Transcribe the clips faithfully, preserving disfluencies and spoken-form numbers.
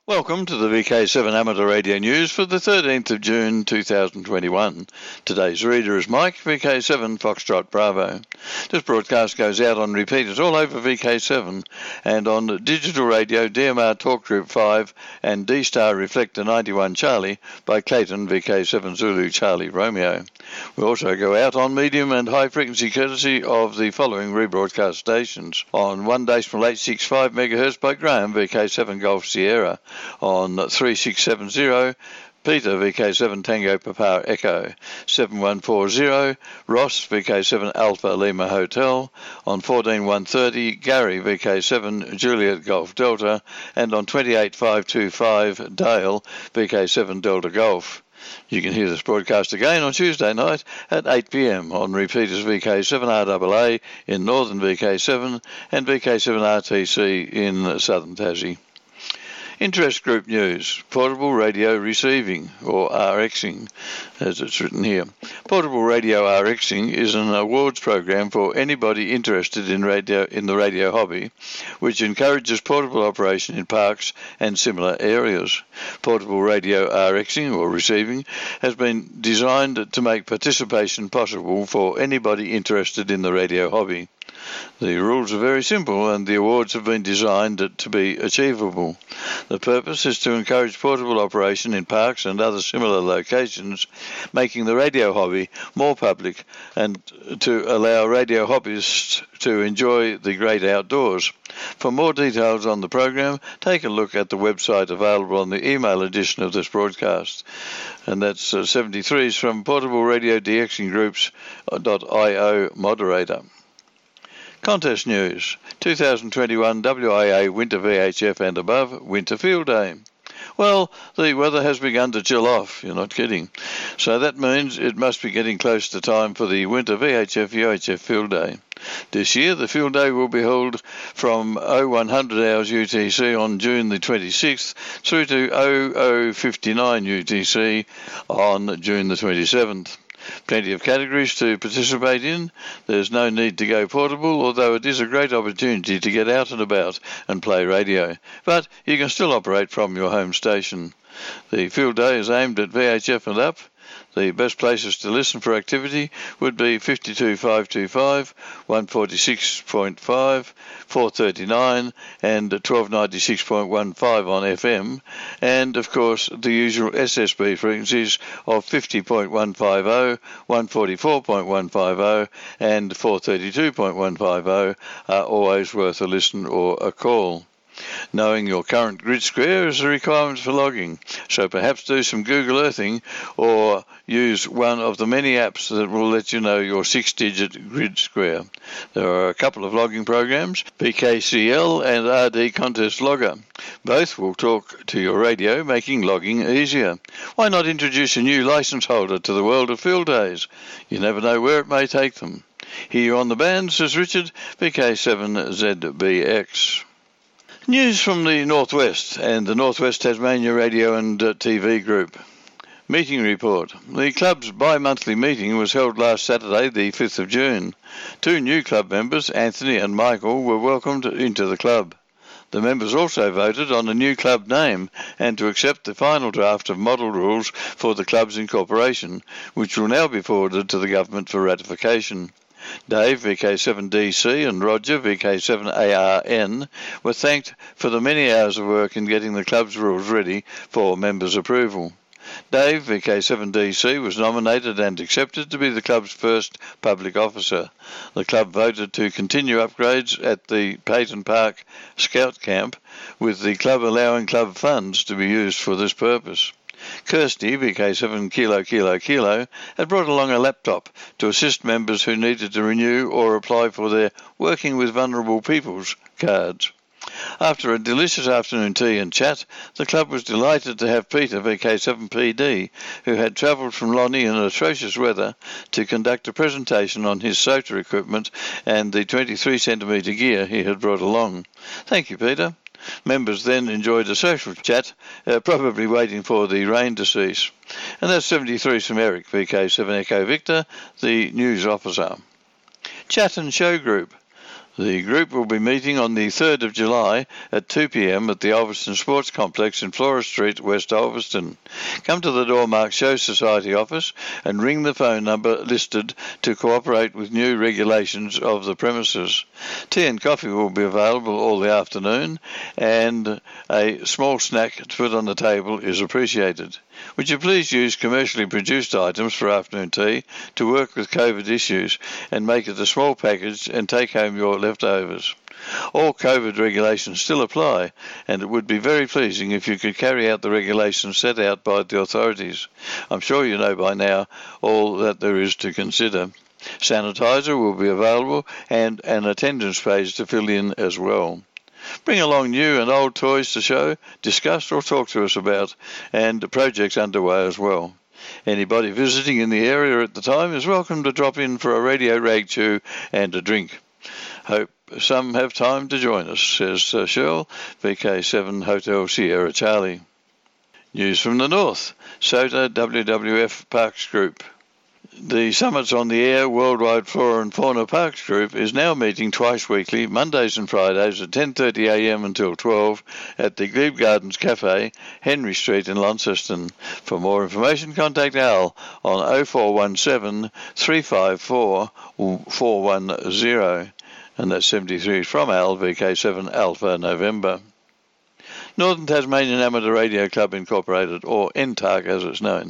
Welcome to the V K seven Amateur Radio News for the thirteenth of June two thousand twenty-one. Today's reader is Mike, V K seven Foxtrot Bravo. This broadcast goes out on repeaters all over V K seven and on digital radio D M R Talk Group five and D-Star Reflector ninety-one Charlie by Clayton V K seven Zulu Charlie Romeo. We also go out on medium and high frequency courtesy of the following rebroadcast stations. On one decimal eight six five megahertz by Graham V K seven Golf Sierra. On three six seven zero, Peter V K seven Tango Papa Echo. seven one four zero, Ross V K seven Alpha Lima Hotel. On fourteen one thirty, Gary V K seven Juliet Golf Delta. And on twenty-eight five twenty-five, Dale V K seven Delta Golf. You can hear this broadcast again on Tuesday night at eight p m on repeaters V K seven R A A in Northern V K seven and V K seven R T C in Southern Tassie. Interest Group News, Portable Radio Receiving, or RXing, as it's written here. Portable Radio RXing is an awards program for anybody interested in radio in the radio hobby, which encourages portable operation in parks and similar areas. Portable Radio RXing, or receiving, has been designed to make participation possible for anybody interested in the radio hobby. The rules are very simple and the awards have been designed to be achievable. The purpose is to encourage portable operation in parks and other similar locations, making the radio hobby more public and to allow radio hobbyists to enjoy the great outdoors. For more details on the program, take a look at the website available on the email edition of this broadcast. And that's uh, seventy-three is from Portable Radio DXing Groups dot I O moderator. Contest news, two thousand twenty-one W I A Winter V H F and above Winter Field Day. Well, the weather has begun to chill off, you're not kidding. So that means it must be getting close to time for the Winter V H F U H F Field Day. This year, the Field Day will be held from oh one hundred hours U T C on June the twenty-sixth through to oh oh fifty-nine U T C on June the twenty-seventh. Plenty of categories to participate in. There's no need to go portable, although it is a great opportunity to get out and about and play radio. But you can still operate from your home station. The field day is aimed at V H F and up. The best places to listen for activity would be fifty-two five twenty-five, one forty-six point five, four thirty-nine and twelve ninety-six point one five on F M, and of course the usual S S B frequencies of fifty point one five zero, one forty-four point one five zero and four thirty-two point one five zero are always worth a listen or a call. Knowing your current grid square is a requirement for logging, so perhaps do some Google Earthing or use one of the many apps that will let you know your six-digit grid square. There are a couple of logging programs, B K C L and R D Contest Logger. Both will talk to your radio, making logging easier. Why not introduce a new license holder to the world of field days? You never know where it may take them. Here on the band, says Richard, V K seven Z B X. News from the Northwest and the Northwest Tasmania Radio and uh, T V Group. Meeting report. The club's bi-monthly meeting was held last Saturday, the fifth of June. Two new club members, Anthony and Michael, were welcomed into the club. The members also voted on a new club name and to accept the final draft of model rules for the club's incorporation, which will now be forwarded to the government for ratification. Dave, V K seven D C, and Roger, V K seven A R N, were thanked for the many hours of work in getting the club's rules ready for members' approval. Dave, V K seven D C, was nominated and accepted to be the club's first public officer. The club voted to continue upgrades at the Peyton Park Scout Camp, with the club allowing club funds to be used for this purpose. Kirsty, V K seven Kilo Kilo Kilo, had brought along a laptop to assist members who needed to renew or apply for their Working with Vulnerable Peoples cards. After a delicious afternoon tea and chat, the club was delighted to have Peter, V K seven P D, who had travelled from Lonnie in atrocious weather, to conduct a presentation on his SOTA equipment and the twenty-three centimetre gear he had brought along. Thank you, Peter. Members then enjoyed a social chat, uh, probably waiting for the rain to cease. And that's seventy-three from Eric, V K seven Echo Victor, the news officer. Chat and Show Group. The group will be meeting on the third of July at two p m at the Ulverston Sports Complex in Flora Street, West Ulverston. Come to the door marked Show Society office and ring the phone number listed to cooperate with new regulations of the premises. Tea and coffee will be available all the afternoon, and a small snack to put on the table is appreciated. Would you please use commercially produced items for afternoon tea to work with COVID issues and make it a small package and take home your leftovers. All COVID regulations still apply, and it would be very pleasing if you could carry out the regulations set out by the authorities. I'm sure you know by now all that there is to consider. Sanitizer will be available and an attendance page to fill in as well. Bring along new and old toys to show, discuss or talk to us about, and projects underway as well. Anybody visiting in the area at the time is welcome to drop in for a radio rag chew and a drink. Hope some have time to join us, says uh, Cheryl, V K seven Hotel Sierra Charlie. News from the north, SOTA W W F Parks Group. The Summits on the Air Worldwide Flora and Fauna Parks Group is now meeting twice weekly, Mondays and Fridays at ten thirty a m until twelve at the Glebe Gardens Cafe, Henry Street in Launceston. For more information, contact Al on oh four one seven, three five four, four one zero, and that's seventy-three from Al, V K seven Alpha November. Northern Tasmanian Amateur Radio Club Incorporated, or N T A C as it's known.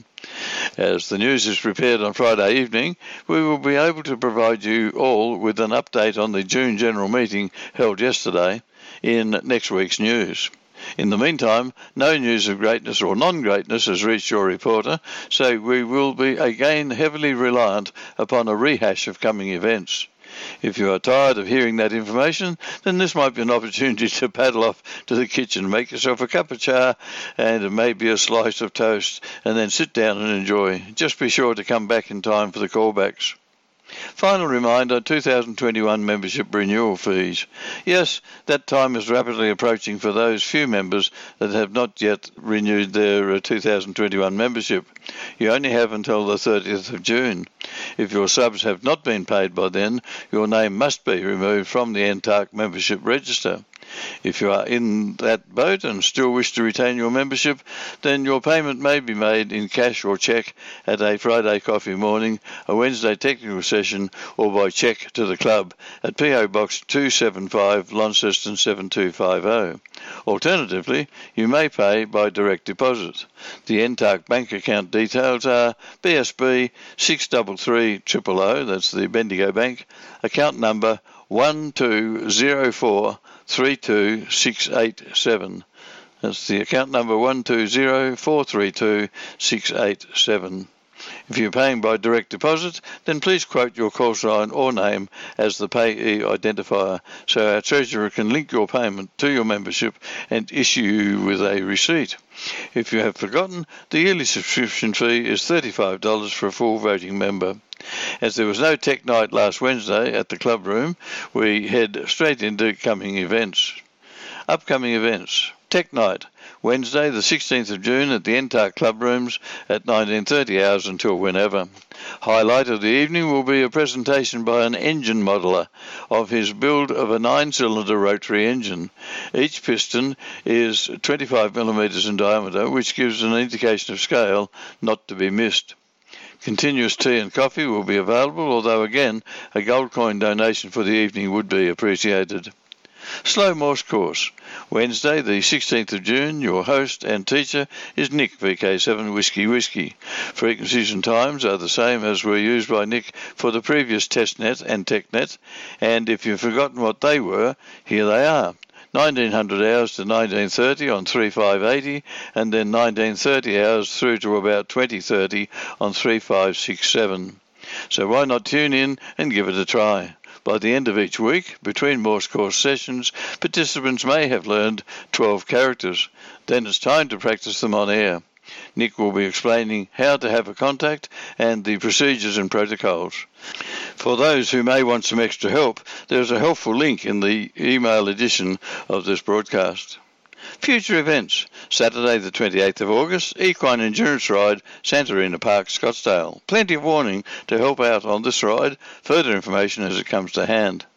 As the news is prepared on Friday evening, we will be able to provide you all with an update on the June General Meeting held yesterday in next week's news. In the meantime, no news of greatness or non-greatness has reached your reporter, so we will be again heavily reliant upon a rehash of coming events. If you are tired of hearing that information, then this might be an opportunity to paddle off to the kitchen, make yourself a cup of cha and maybe a slice of toast, and then sit down and enjoy. Just be sure to come back in time for the callbacks. Final reminder, two thousand twenty-one membership renewal fees. Yes, that time is rapidly approaching for those few members that have not yet renewed their two thousand twenty-one membership. You only have until the thirtieth of June. If your subs have not been paid by then, your name must be removed from the N T A C membership register. If you are in that boat and still wish to retain your membership, then your payment may be made in cash or cheque at a Friday coffee morning, a Wednesday technical session, or by cheque to the club at P O Box two seven five, Launceston seven two five oh. Alternatively, you may pay by direct deposit. The N T A C bank account details are B S B six three three zero zero zero, that's the Bendigo Bank, account number one two zero four three two six eight seven. That's the account number one two zero four three two six eight seven. If you're paying by direct deposit, then please quote your call sign or name as the payee identifier so our treasurer can link your payment to your membership and issue you with a receipt. If you have forgotten, the yearly subscription fee is thirty-five dollars for a full voting member. As there was no tech night last Wednesday at the club room, we head straight into coming events. Upcoming events. Tech Night, Wednesday the sixteenth of June at the N T A C Club Rooms at nineteen thirty hours until whenever. Highlight of the evening will be a presentation by an engine modeller of his build of a nine-cylinder rotary engine. Each piston is twenty-five millimetres in diameter, which gives an indication of scale not to be missed. Continuous tea and coffee will be available, although again a gold coin donation for the evening would be appreciated. Slow Morse course. Wednesday, the sixteenth of June, your host and teacher is Nick, V K seven Whiskey Whiskey. Frequencies and times are the same as were used by Nick for the previous TestNet and TechNet, and if you've forgotten what they were, here they are. nineteen hundred hours to nineteen thirty on three five eighty, and then nineteen thirty hours through to about twenty thirty on three five six seven. So why not tune in and give it a try? By the end of each week, between Morse course sessions, participants may have learned twelve characters. Then it's time to practice them on air. Nick will be explaining how to have a contact and the procedures and protocols. For those who may want some extra help, there's a helpful link in the email edition of this broadcast. Future events. Saturday the twenty-eighth of August, Equine Endurance Ride, Santarina Park, Scottsdale. Plenty of warning to help out on this ride. Further information as it comes to hand.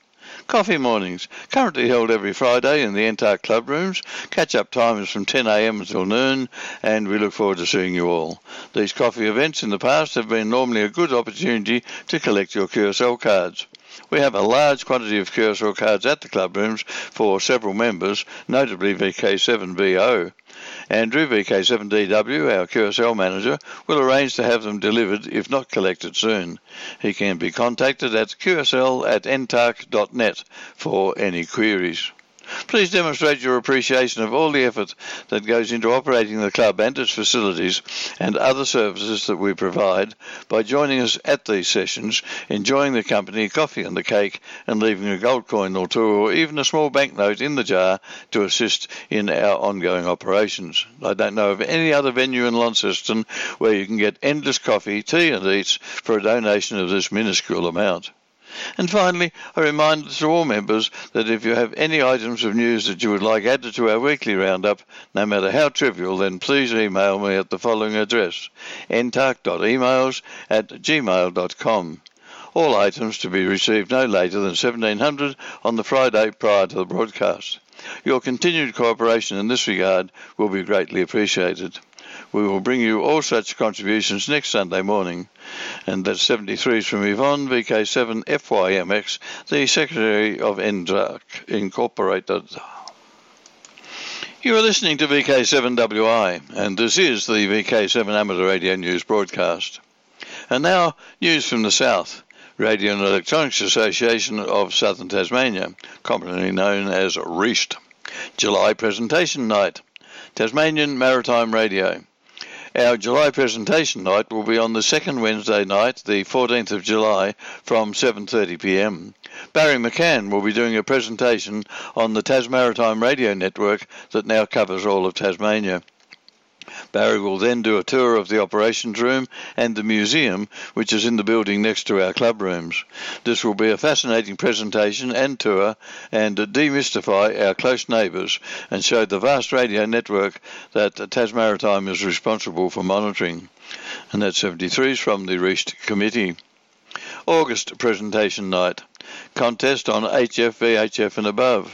Coffee mornings, currently held every Friday in the N T A R C club rooms. Catch-up time is from ten a m until noon, and we look forward to seeing you all. These coffee events in the past have been normally a good opportunity to collect your Q S L cards. We have a large quantity of Q S L cards at the club rooms for several members, notably V K seven B O. Andrew, V K seven D W, our Q S L manager, will arrange to have them delivered if not collected soon. He can be contacted at q s l at n t a r c dot net for any queries. Please demonstrate your appreciation of all the effort that goes into operating the club and its facilities and other services that we provide by joining us at these sessions, enjoying the company, coffee and the cake, and leaving a gold coin or two or even a small banknote in the jar to assist in our ongoing operations. I don't know of any other venue in Launceston where you can get endless coffee, tea and eats for a donation of this minuscule amount. And finally, a reminder to all members that if you have any items of news that you would like added to our weekly roundup, no matter how trivial, then please email me at the following address, n t a r c dot emails at gmail dot com. All items to be received no later than seventeen hundred on the Friday prior to the broadcast. Your continued cooperation in this regard will be greatly appreciated. We will bring you all such contributions next Sunday morning. And that's seventy-threes from Yvonne, V K seven F Y M X, the Secretary of N T A R C Incorporated. You are listening to V K seven W I, and this is the V K seven Amateur Radio News broadcast. And now, news from the South. Radio and Electronics Association of Southern Tasmania, commonly known as R E A S T. July Presentation Night. Tasmanian Maritime Radio. Our July presentation night will be on the second Wednesday night, the fourteenth of July, from seven thirty p m. Barry McCann will be doing a presentation on the Tasmaritime Radio Network that now covers all of Tasmania. Barry will then do a tour of the operations room and the museum, which is in the building next to our club rooms. This will be a fascinating presentation and tour and demystify our close neighbours and show the vast radio network that Tasmaritime is responsible for monitoring. And that's seventy-threes from the R E A S T committee. August presentation night. Contest on H F, V H F and above.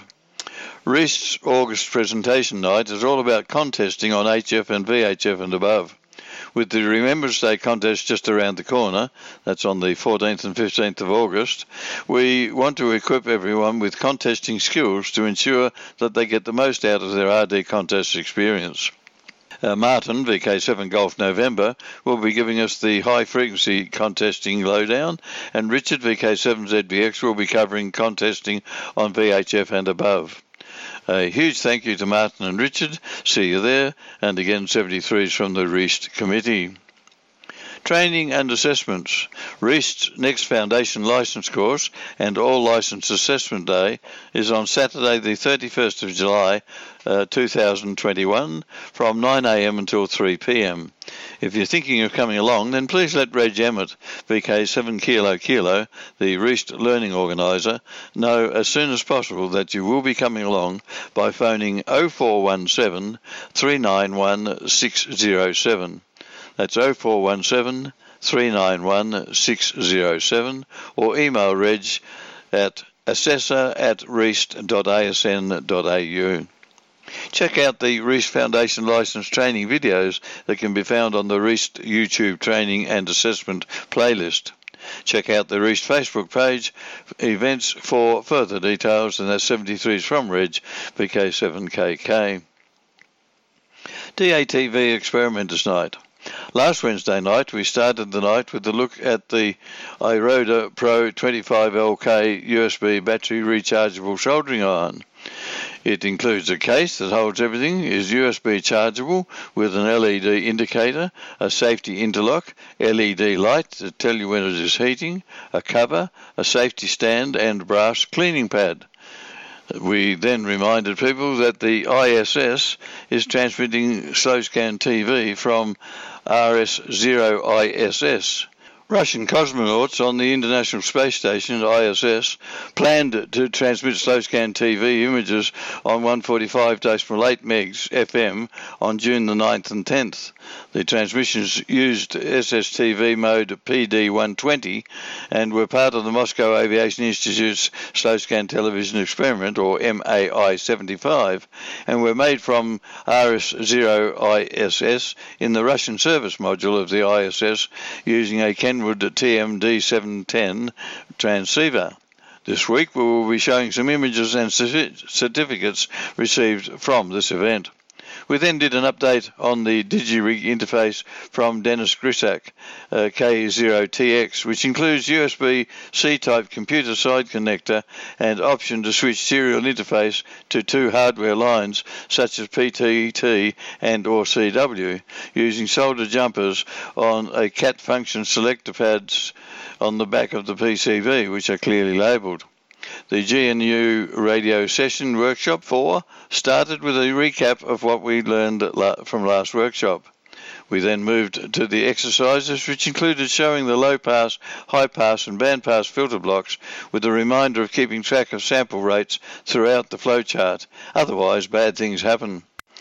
R E A S T's August presentation night is all about contesting on H F and V H F and above. With the Remembrance Day contest just around the corner, that's on the fourteenth and fifteenth of August, we want to equip everyone with contesting skills to ensure that they get the most out of their R D contest experience. Uh, Martin, V K seven Golf November, will be giving us the high-frequency contesting lowdown, and Richard, V K seven Z B X, will be covering contesting on V H F and above. A huge thank you to Martin and Richard. See you there. And again, seventy-threes from the R E A S T committee. Training and assessments. R E A S T's next foundation licence course and all licence assessment day is on Saturday the thirty-first of July uh, two thousand twenty-one from nine a m until three p m. If you're thinking of coming along, then please let Reg Emmett, V K seven Kilo Kilo, the R E A S T learning organiser, know as soon as possible that you will be coming along by phoning oh four one seven, three nine one, six oh seven. That's oh four one seven, three nine one, six oh seven, or email Reg at assessor at reast dot a s n dot a u. Check out the R E A S T Foundation Licence training videos that can be found on the R E A S T YouTube Training and Assessment playlist. Check out the R E A S T Facebook page, events, for further details, and that's seventy-threes from Reg, V K seven K K. D A T V Experimenters Night. Last Wednesday night, we started the night with a look at the iRoda Pro twenty-five L K U S B battery rechargeable soldering iron. It includes a case that holds everything, is U S B chargeable with an L E D indicator, a safety interlock, L E D light to tell you when it is heating, a cover, a safety stand and brass cleaning pad. We then reminded people that the I S S is transmitting slow scan T V from R S zero I S S, Russian cosmonauts on the International Space Station, I S S, planned to transmit slow-scan T V images on one forty-five point eight megahertz F M on June the ninth and tenth. The transmissions used S S T V mode P D one twenty and were part of the Moscow Aviation Institute's slow-scan television experiment, or M A I seventy-five, and were made from R S zero I S S in the Russian service module of the I S S using a Kenwood T M D seven ten transceiver. This week we will be showing some images and certificates received from this event. We then did an update on the DigiRig interface from Dennis Grisak, uh, K zero T X, which includes U S B C type computer side connector and option to switch serial interface to two hardware lines such as P T T and or C W using solder jumpers on a C A T function selector pads on the back of the P C B, which are clearly labelled. The G N U Radio Session Workshop four started with a recap of what we learned from last workshop. We then moved to the exercises, which included showing the low-pass, high-pass and band-pass filter blocks with a reminder of keeping track of sample rates throughout the flowchart. Otherwise, bad things happen.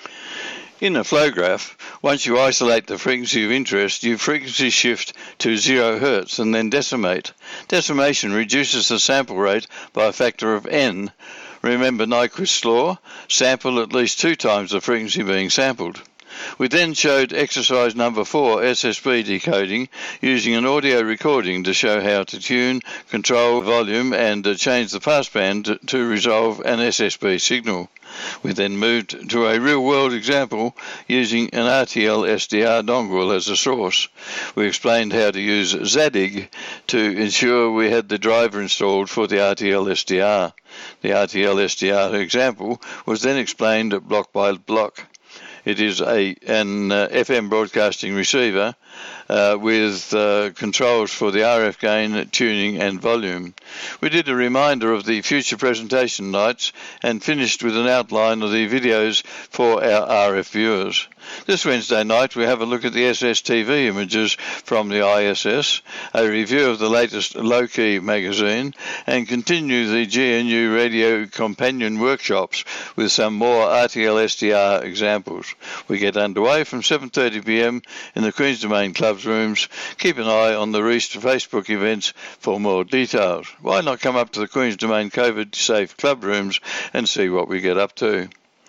In a flow graph, once you isolate the frequency of interest, you frequency shift to zero hertz and then decimate. Decimation reduces the sample rate by a factor of n. Remember Nyquist's law? Sample at least two times the frequency being sampled. We then showed exercise number four, S S B decoding, using an audio recording to show how to tune, control volume and uh, change the passband to, to resolve an S S B signal. We then moved to a real-world example using an R T L S D R dongle as a source. We explained how to use Zadig to ensure we had the driver installed for the R T L S D R. The R T L S D R example was then explained block by block. It is a an uh, F M broadcasting receiver uh, with uh, controls for the R F gain, tuning and volume. We did a reminder of the future presentation nights and finished with an outline of the videos for our R F viewers. This Wednesday night we have a look at the S S T V images from the I S S, a review of the latest Low-Key magazine, and continue the G N U Radio Companion workshops with some more R T L S D R examples. We get underway from seven thirty p m in the Queen's Domain Club's rooms. Keep an eye on the Reist Facebook events for more details. Why not come up to the Queen's Domain COVID-safe club rooms and see what we get up to?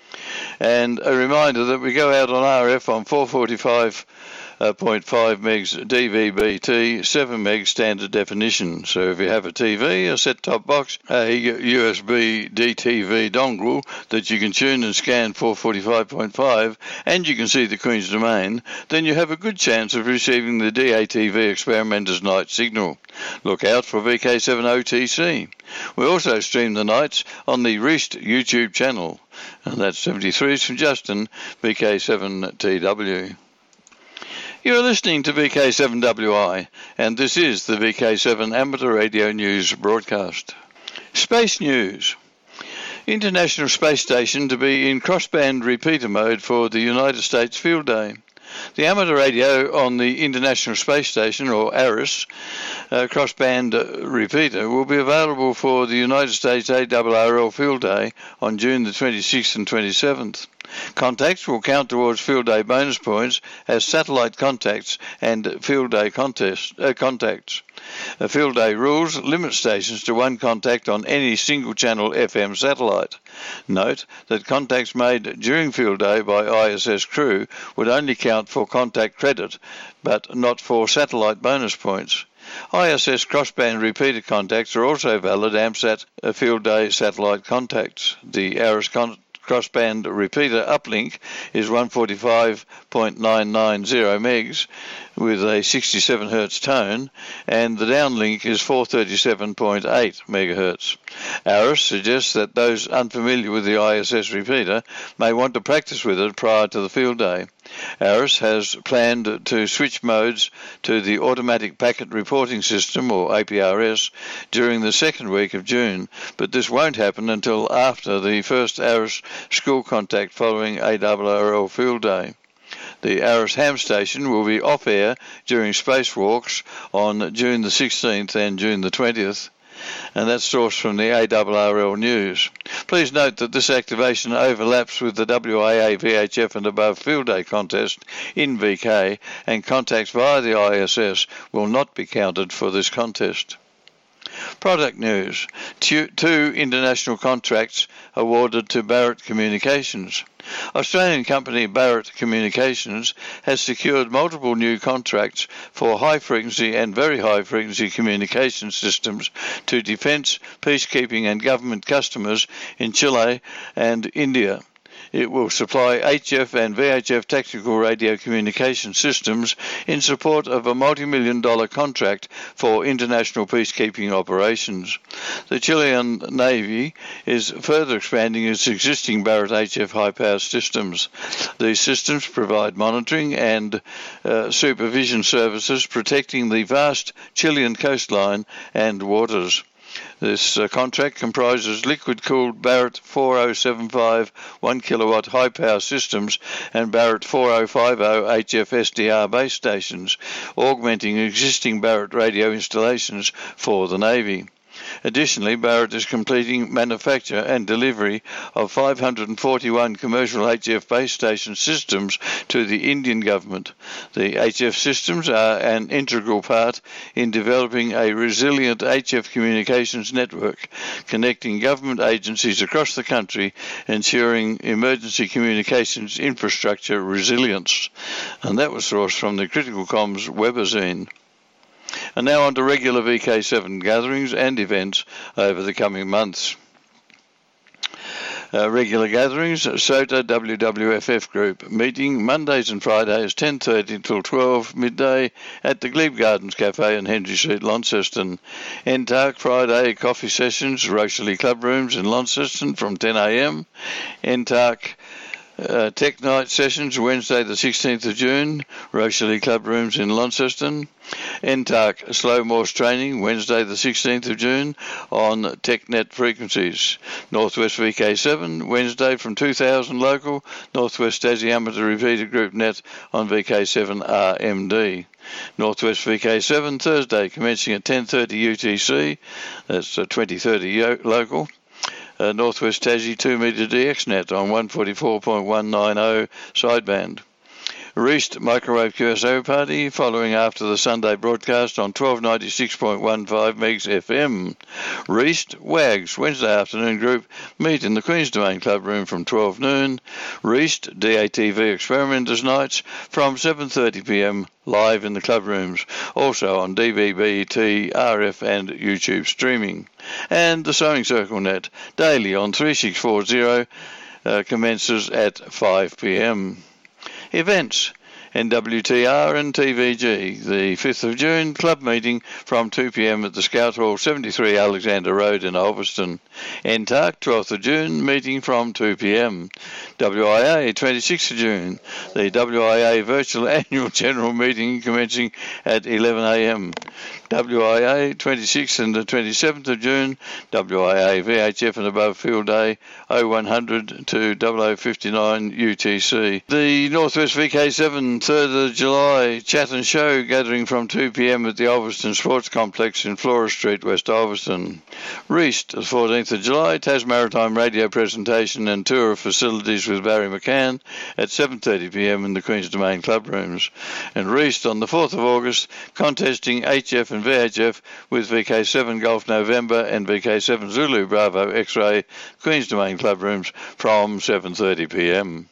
And a reminder that we go out on R F on four forty-five point five megs D V B T, seven meg standard definition. So if you have a T V, a set-top box, a U S B D T V dongle that you can tune and scan four forty-five point five, and you can see the Queen's Domain, then you have a good chance of receiving the D A T V Experimenter's night signal. Look out for V K seven O T C. We also stream the nights on the Reist YouTube channel, and that's seventy-threes from Justin, V K seven T W. You are listening to V K seven W I, and this is the V K seven Amateur Radio News broadcast. Space News. International Space Station to be in crossband repeater mode for the United States Field Day. The amateur radio on the International Space Station, or A R I S, uh, crossband uh, repeater, will be available for the United States A R R L Field Day on June the twenty-sixth and twenty-seventh. Contacts will count towards Field Day bonus points as satellite contacts and Field Day contest, uh, contacts. A Field Day rules limit stations to one contact on any single-channel F M satellite. Note that contacts made during Field Day by I S S crew would only count for contact credit, but not for satellite bonus points. I S S crossband repeater contacts are also valid AMSAT Field Day satellite contacts. The A R I S con- crossband repeater uplink is one forty-five point nine nine zero megs with a sixty-seven hertz tone, and the downlink is four thirty-seven point eight megahertz. A R I S suggests that those unfamiliar with the I S S repeater may want to practice with it prior to the field day. A R I S has planned to switch modes to the Automatic Packet Reporting System, or A P R S, during the second week of June, but this won't happen until after the first A R I S school contact following A R R L Field Day. The Aris Ham station will be off-air during spacewalks on June the sixteenth and June the twentieth. And that's sourced from the A R R L News. Please note that this activation overlaps with the W I A V H F and above field day contest in V K, and contacts via the I S S will not be counted for this contest. Product news. Two, two international contracts awarded to Barrett Communications. Australian company Barrett Communications has secured multiple new contracts for high-frequency and very high-frequency communication systems to defence, peacekeeping and government customers in Chile and India. It will supply H F and V H F tactical radio communication systems in support of a multi-million dollar contract for international peacekeeping operations. The Chilean Navy is further expanding its existing Barrett H F high-power systems. These systems provide monitoring and uh, supervision services protecting the vast Chilean coastline and waters. This uh, contract comprises liquid-cooled Barrett four oh seven five one kilowatt high-power systems and Barrett four oh five oh H F S D R base stations, augmenting existing Barrett radio installations for the Navy. Additionally, Barrett is completing manufacture and delivery of five hundred forty-one commercial H F base station systems to the Indian government. The H F systems are an integral part in developing a resilient H F communications network, connecting government agencies across the country, ensuring emergency communications infrastructure resilience. And that was sourced from the Critical Comms Webazine. And now on to regular V K seven gatherings and events over the coming months. Uh, regular gatherings, S O T A W W F F Group, meeting Mondays and Fridays ten thirty till twelve midday at the Glebe Gardens Cafe in Henry Street, Launceston. N T A R C Friday coffee sessions, Rocherley Club Rooms in Launceston from ten a m. N T A R C Uh, Tech Night Sessions, Wednesday the sixteenth of June, Rocherley Club Rooms in Launceston. N T A R C Slow Morse Training, Wednesday the sixteenth of June on TechNet frequencies. Northwest V K seven, Wednesday from two thousand local, Northwest Tassie Amateur Repeater Group Net on V K seven R M D. Northwest V K seven, Thursday, commencing at ten thirty U T C, that's uh, twenty thirty local. Uh, Northwest Tassie two metre D X net on one forty-four point one nine zero sideband. Reist Microwave Q S O Party following after the Sunday broadcast on twelve ninety-six point one five megs F M. Reist Wags Wednesday afternoon group meet in the Queen's Domain Club Room from twelve noon. Reist D A T V Experimenters Nights from seven thirty p m live in the club rooms, also on D V B T, R F and YouTube streaming. And the Sewing Circle Net daily on three six four zero uh, commences at five p m. Events. N W T R and T V G, the fifth of June, club meeting from two p m at the Scout Hall, seventy-three Alexander Road in Ulverston. N T A R C, twelfth of June, meeting from two p m. W I A, twenty-sixth of June, the W I A Virtual Annual General Meeting commencing at eleven a m. W I A, twenty-sixth and the twenty-seventh of June, W I A V H F and above field day, oh one hundred to oh oh fifty-nine U T C. The Northwest V K seven, third of July, chat and show gathering from two p m at the Ulverston Sports Complex in Flora Street, West Ulverston. Reist, the fourteenth of July, Tas Maritime radio presentation and tour of facilities with Barry McCann at seven thirty p m in the Queen's Domain Club Rooms. And Reist on the fourth of August, contesting H F and V H F with V K seven Golf November and V K seven Zulu Bravo X-Ray, Queen's Domain Club Rooms from seven thirty p m.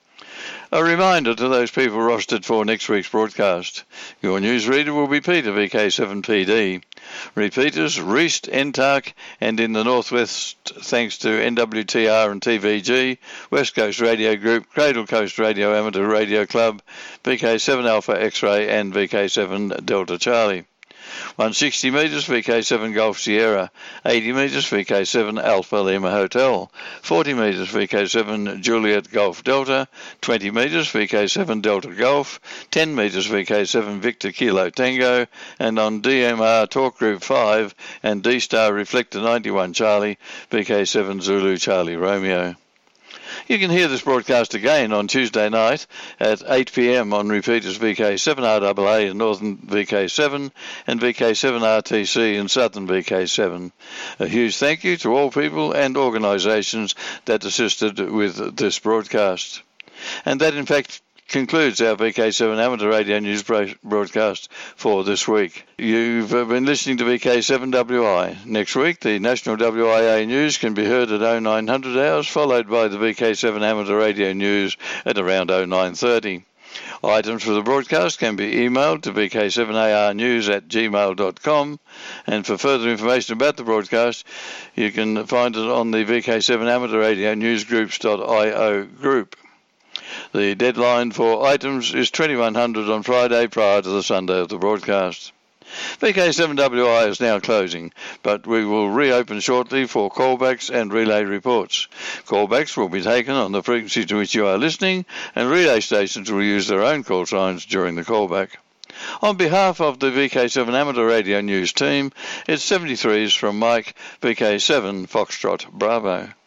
A reminder to those people rostered for next week's broadcast. Your newsreader will be Peter, V K seven P D. Repeaters, Reist, N T A R C, and in the Northwest, thanks to N W T R and T V G, West Coast Radio Group, Cradle Coast Radio Amateur Radio Club, V K seven Alpha X-Ray, and V K seven Delta Charlie. one hundred sixty metres V K seven Golf Sierra, eighty metres V K seven Alpha Lima Hotel, forty metres V K seven Juliet Golf Delta, twenty metres V K seven Delta Golf, ten metres V K seven Victor Kilo Tango, and on D M R Talk Group five and D-Star Reflector ninety-one Charlie, V K seven Zulu Charlie Romeo. You can hear this broadcast again on Tuesday night at eight p m on repeaters V K seven R A A in Northern V K seven and V K seven R T C in Southern V K seven. A huge thank you to all people and organisations that assisted with this broadcast. And that, in fact, concludes our V K seven Amateur Radio News broadcast for this week. You've been listening to V K seven W I. Next week, the National W I A News can be heard at oh nine hundred hours, followed by the V K seven Amateur Radio News at around oh nine thirty. Items for the broadcast can be emailed to V K seven A R news at gmail dot com, and for further information about the broadcast, you can find it on the V K seven Amateur Radio Newsgroups dot i o group. The deadline for items is twenty-one hundred on Friday prior to the Sunday of the broadcast. V K seven W I is now closing, but we will reopen shortly for callbacks and relay reports. Callbacks will be taken on the frequency to which you are listening, and relay stations will use their own call signs during the callback. On behalf of the V K seven Amateur Radio News team, it's seventy-threes from Mike, V K seven Foxtrot Bravo.